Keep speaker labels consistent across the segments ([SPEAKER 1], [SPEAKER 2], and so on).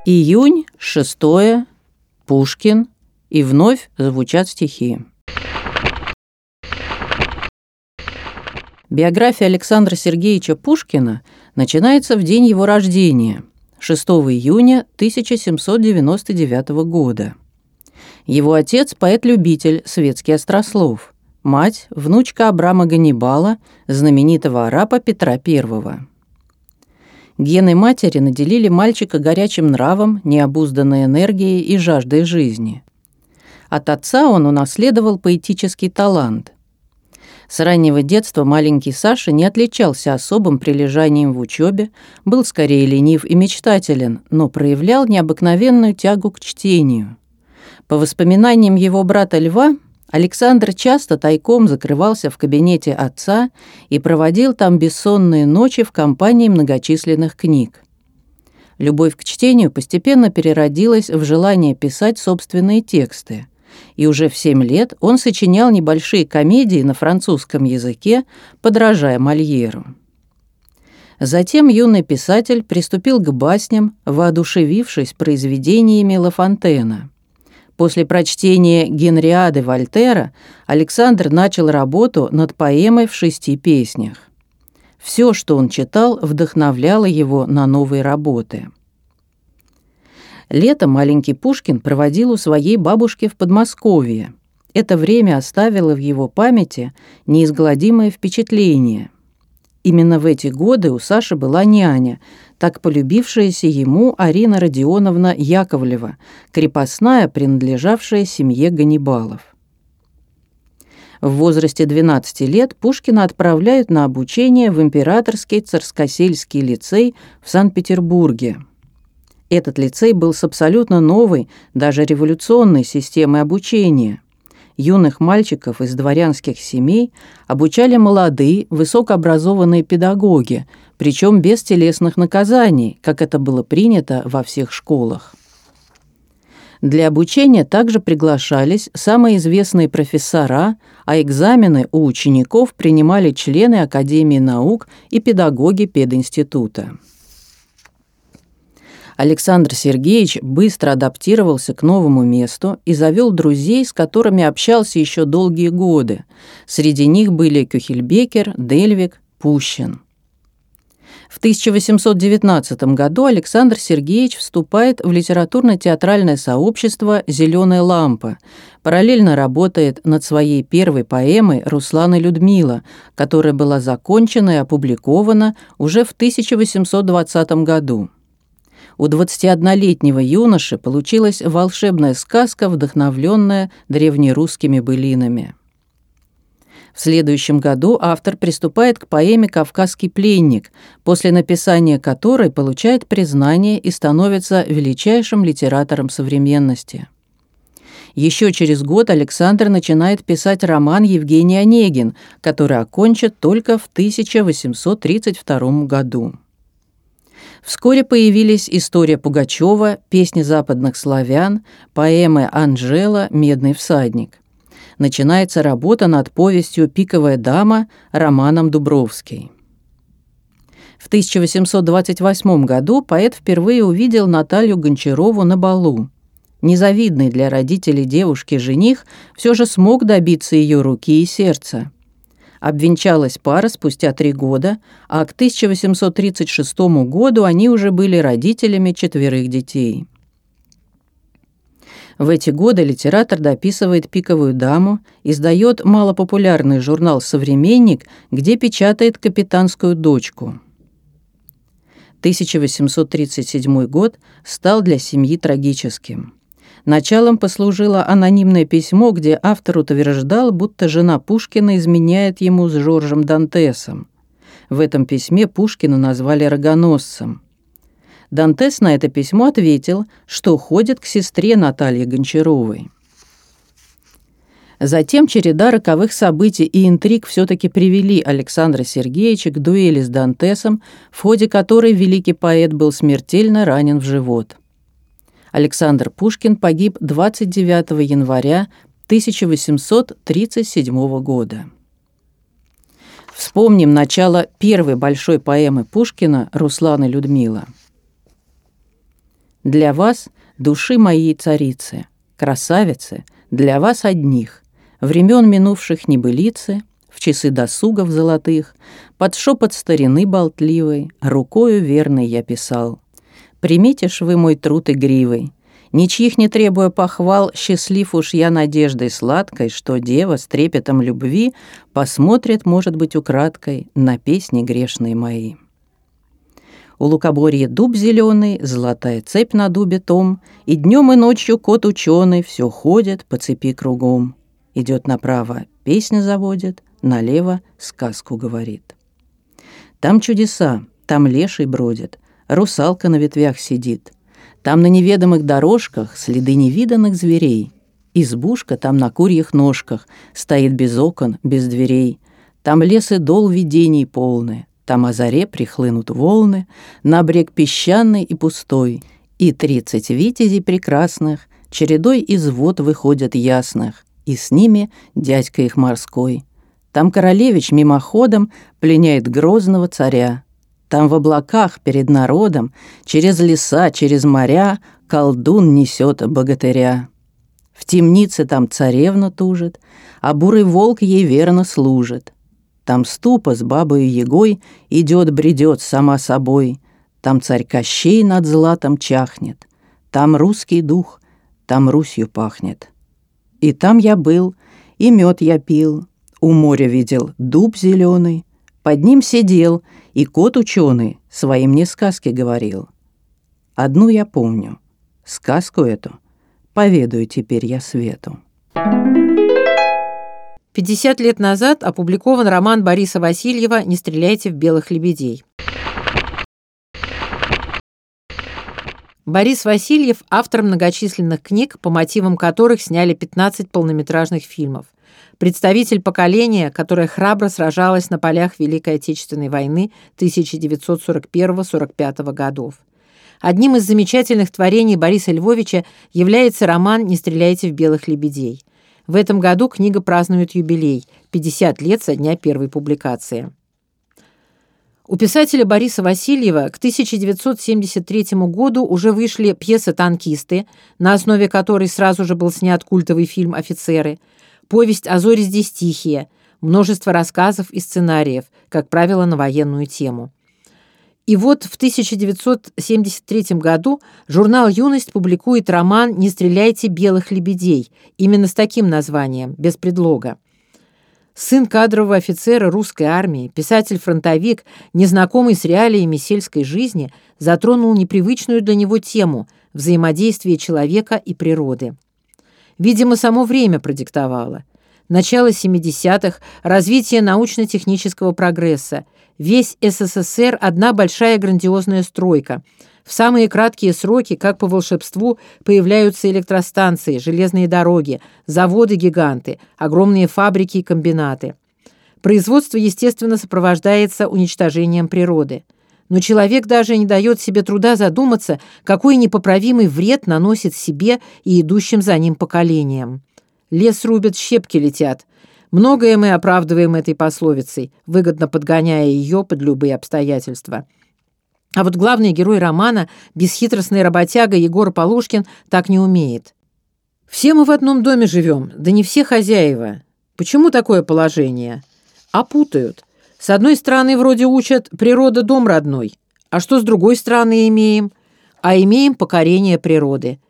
[SPEAKER 1] Июнь, 6, Пушкин, и вновь звучат стихи. Биография Александра Сергеевича Пушкина начинается в день его рождения, 6 июня 1799 года. Его отец – поэт-любитель, светский острослов. Мать – внучка Абрама Ганнибала, знаменитого араба Петра I. Гены матери наделили мальчика горячим нравом, необузданной энергией и жаждой жизни. От отца он унаследовал поэтический талант. С раннего детства маленький Саша не отличался особым прилежанием в учебе, был скорее ленив и мечтателен, но проявлял необыкновенную тягу к чтению. По воспоминаниям его брата Льва, Александр часто тайком закрывался в кабинете отца и проводил там бессонные ночи в компании многочисленных книг. Любовь к чтению постепенно переродилась в желание писать собственные тексты, и уже в 7 лет он сочинял небольшие комедии на французском языке, подражая Мольеру. Затем юный писатель приступил к басням, воодушевившись произведениями Ла Фонтена. После прочтения «Генриады» Вольтера Александр начал работу над поэмой в 6 песнях. Все, что он читал, вдохновляло его на новые работы. Лето маленький Пушкин проводил у своей бабушки в Подмосковье. Это время оставило в его памяти неизгладимое впечатление. Именно в эти годы у Саши была няня, так полюбившаяся ему Арина Родионовна Яковлева, крепостная, принадлежавшая семье Ганнибалов. В возрасте 12 лет Пушкина отправляют на обучение в Императорский Царскосельский лицей в Санкт-Петербурге. Этот лицей был с абсолютно новой, даже революционной системой обучения. Юных мальчиков из дворянских семей обучали молодые, высокообразованные педагоги, причем без телесных наказаний, как это было принято во всех школах. Для обучения также приглашались самые известные профессора, а экзамены у учеников принимали члены Академии наук и педагоги пединститута. Александр Сергеевич быстро адаптировался к новому месту и завел друзей, с которыми общался еще долгие годы. Среди них были Кюхельбекер, Дельвиг, Пущин. В 1819 году Александр Сергеевич вступает в литературно-театральное сообщество «Зеленая лампа», параллельно работает над своей первой поэмой «Руслан и Людмила», которая была закончена и опубликована уже в 1820 году. У 21-летнего юноши получилась волшебная сказка, вдохновленная древнерусскими былинами. В следующем году автор приступает к поэме «Кавказский пленник», после написания которой получает признание и становится величайшим литератором современности. Еще через год Александр начинает писать роман «Евгений Онегин», который окончит только в 1832 году. Вскоре появились «История Пугачева», «Песни западных славян», поэмы Анжела «Медный всадник». Начинается работа над повестью «Пиковая дама» романом Дубровский. В 1828 году поэт впервые увидел Наталью Гончарову на балу. Незавидный для родителей девушки жених все же смог добиться ее руки и сердца. Обвенчалась пара спустя 3 года, а к 1836 году они уже были родителями 4 детей. В эти годы литератор дописывает «Пиковую даму», издает малопопулярный журнал «Современник», где печатает «Капитанскую дочку». 1837 год стал для семьи трагическим. Началом послужило анонимное письмо, где автор утверждал, будто жена Пушкина изменяет ему с Жоржем Дантесом. В этом письме Пушкина назвали рогоносцем. Дантес на это письмо ответил, что ходит к сестре Натальи Гончаровой. Затем череда роковых событий и интриг все-таки привели Александра Сергеевича к дуэли с Дантесом, в ходе которой великий поэт был смертельно ранен в живот. Александр Пушкин погиб 29 января 1837 года. Вспомним начало первой большой поэмы Пушкина «Руслан и Людмила». Для вас, души моей царицы, красавицы, для вас одних, времен минувших небылицы, в часы досугов золотых, под шепот старины болтливой, рукою верной я писал. Примите ж вы мой труд игривый, ничьих не требуя похвал, счастлив уж я надеждой сладкой, что дева с трепетом любви посмотрит, может быть, украдкой на песни грешные мои. У лукоборья дуб зеленый, золотая цепь на дубе том, и днем и ночью кот ученый все ходит по цепи кругом. Идет направо, песню заводит, налево сказку говорит. Там чудеса, там леший бродит, русалка на ветвях сидит. Там на неведомых дорожках следы невиданных зверей. Избушка там на курьих ножках стоит без окон, без дверей. Там лес и дол видений полны. Там о заре прихлынут волны на брег песчаный и пустой. И 30 витязей прекрасных чередой из вод выходят ясных, и с ними дядька их морской. Там королевич мимоходом пленяет грозного царя. Там в облаках перед народом, через леса, через моря, колдун несет богатыря. В темнице там царевна тужит, а бурый волк ей верно служит. Там ступа с бабою Егой идет-бредет сама собой. Там царь Кощей над златом чахнет. Там русский дух, там Русью пахнет. И там я был, и мед я пил, у моря видел дуб зеленый, под ним сидел, и кот ученый свои мне сказки говорил. Одну я помню, сказку эту поведаю теперь я свету.
[SPEAKER 2] 50 лет назад опубликован роман Бориса Васильева «Не стреляйте в белых лебедей». Борис Васильев – автор многочисленных книг, по мотивам которых сняли 15 полнометражных фильмов. Представитель поколения, которое храбро сражалось на полях Великой Отечественной войны 1941-1945 годов. Одним из замечательных творений Бориса Львовича является роман «Не стреляйте в белых лебедей». В этом году книга празднует юбилей – 50 лет со дня первой публикации. У писателя Бориса Васильева к 1973 году уже вышли пьеса «Танкисты», на основе которой сразу же был снят культовый фильм «Офицеры», повесть «А зори здесь тихие», множество рассказов и сценариев, как правило, на военную тему. И вот в 1973 году журнал «Юность» публикует роман «Не стреляйте белых лебедей», именно с таким названием, без предлога. Сын кадрового офицера русской армии, писатель-фронтовик, незнакомый с реалиями сельской жизни, затронул непривычную для него тему – взаимодействие человека и природы. Видимо, само время продиктовало. Начало 70-х, развитие научно-технического прогресса. Весь СССР – одна большая грандиозная стройка. В самые краткие сроки, как по волшебству, появляются электростанции, железные дороги, заводы-гиганты, огромные фабрики и комбинаты. Производство, естественно, сопровождается уничтожением природы. Но человек даже не дает себе труда задуматься, какой непоправимый вред наносит себе и идущим за ним поколениям. Лес рубят, щепки летят. Многое мы оправдываем этой пословицей, выгодно подгоняя ее под любые обстоятельства. А вот главный герой романа, бесхитростный работяга Егор Полушкин, так не умеет. Все мы в одном доме живем, да не все хозяева. Почему такое положение? А путают. С одной стороны, вроде учат «природа – дом родной». А что с другой стороны имеем? А имеем покорение природы.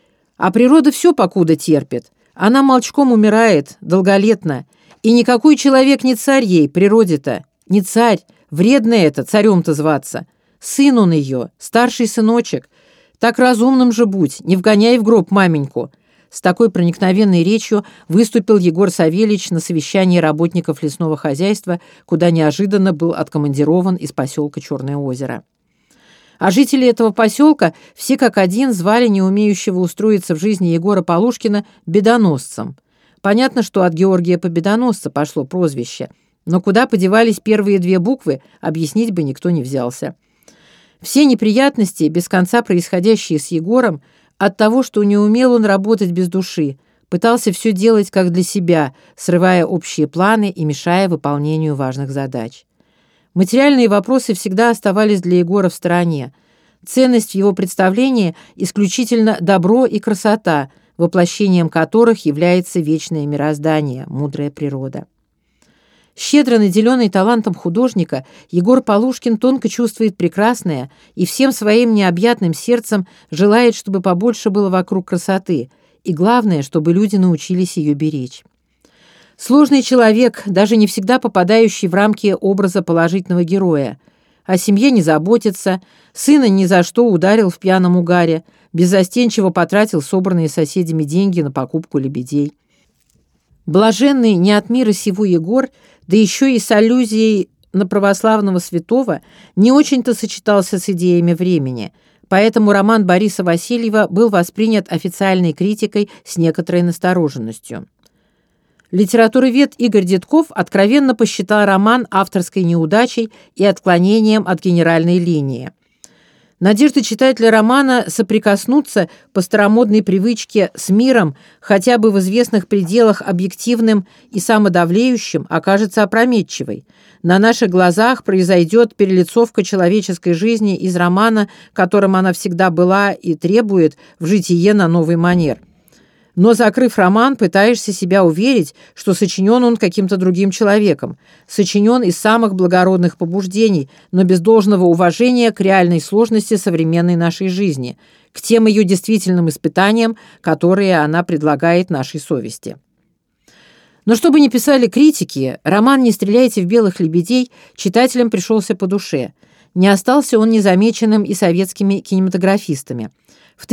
[SPEAKER 2] А природа все покуда терпит. Она молчком умирает, долголетно. И никакой человек не царь ей, природе-то. Не царь. Вредно это, царем-то зваться. Сын он ее, старший сыночек. Так разумным же будь, не вгоняй в гроб маменьку. С такой проникновенной речью выступил Егор Савельич на совещании работников лесного хозяйства, куда неожиданно был откомандирован из поселка Черное озеро. А жители этого поселка все как один звали не умеющего устроиться в жизни Егора Полушкина бедоносцем. Понятно, что от Георгия Победоносца пошло прозвище, но куда подевались первые две буквы, объяснить бы никто не взялся. Все неприятности, без конца происходящие с Егором, от того, что не умел он работать без души, пытался все делать как для себя, срывая общие планы и мешая выполнению важных задач. Материальные вопросы всегда оставались для Егора в стороне, Ценность в его представлении исключительно добро и красота, воплощением которых является вечное мироздание, мудрая природа. Щедро наделенный талантом художника, Егор Полушкин тонко чувствует прекрасное и всем своим необъятным сердцем желает, чтобы побольше было вокруг красоты, и главное, чтобы люди научились ее беречь. Сложный человек, даже не всегда попадающий в рамки образа положительного героя. О семье не заботится, сына ни за что ударил в пьяном угаре, беззастенчиво потратил собранные соседями деньги на покупку лебедей. Блаженный не от мира сего Егор, да еще и с аллюзией на православного святого, не очень-то сочетался с идеями времени, поэтому роман Бориса Васильева был воспринят официальной критикой с некоторой настороженностью. Литературовед Игорь Детков откровенно посчитал роман авторской неудачей и отклонением от генеральной линии. Надежда читателя романа соприкоснуться по старомодной привычке с миром хотя бы в известных пределах объективным и самодавлеющим окажется опрометчивой. На наших глазах произойдет перелицовка человеческой жизни из романа, которым она всегда была и требует, в житие на новый манер. Но, закрыв роман, пытаешься себя уверить, что сочинен он каким-то другим человеком, сочинен из самых благородных побуждений, но без должного уважения к реальной сложности современной нашей жизни, к тем ее действительным испытаниям, которые она предлагает нашей совести. Но что бы ни писали критики, роман «Не стреляйте в белых лебедей» читателям пришелся по душе. Не остался он незамеченным и советскими кинематографистами. В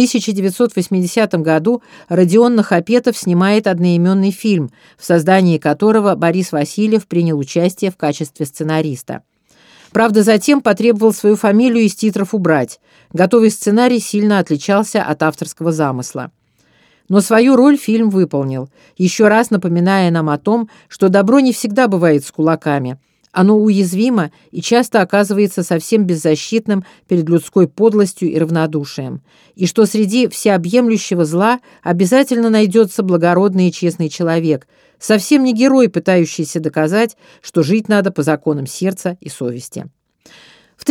[SPEAKER 2] 1980 году Родион Нахапетов снимает одноименный фильм, в создании которого Борис Васильев принял участие в качестве сценариста. Правда, затем потребовал свою фамилию из титров убрать. Готовый сценарий сильно отличался от авторского замысла. Но свою роль фильм выполнил, еще раз напоминая нам о том, что добро не всегда бывает с кулаками. Оно уязвимо и часто оказывается совсем беззащитным перед людской подлостью и равнодушием, и что среди всеобъемлющего зла обязательно найдется благородный и честный человек, совсем не герой, пытающийся доказать, что жить надо по законам сердца и совести. В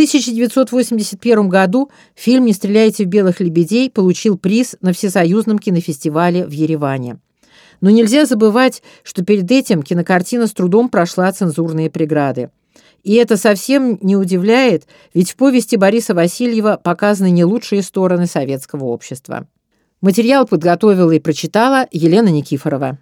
[SPEAKER 2] 1981 году фильм «Не стреляйте в белых лебедей» получил приз на Всесоюзном кинофестивале в Ереване. Но нельзя забывать, что перед этим кинокартина с трудом прошла цензурные преграды. И это совсем не удивляет, ведь в повести Бориса Васильева показаны не лучшие стороны советского общества. Материал подготовила и прочитала Елена Никифорова.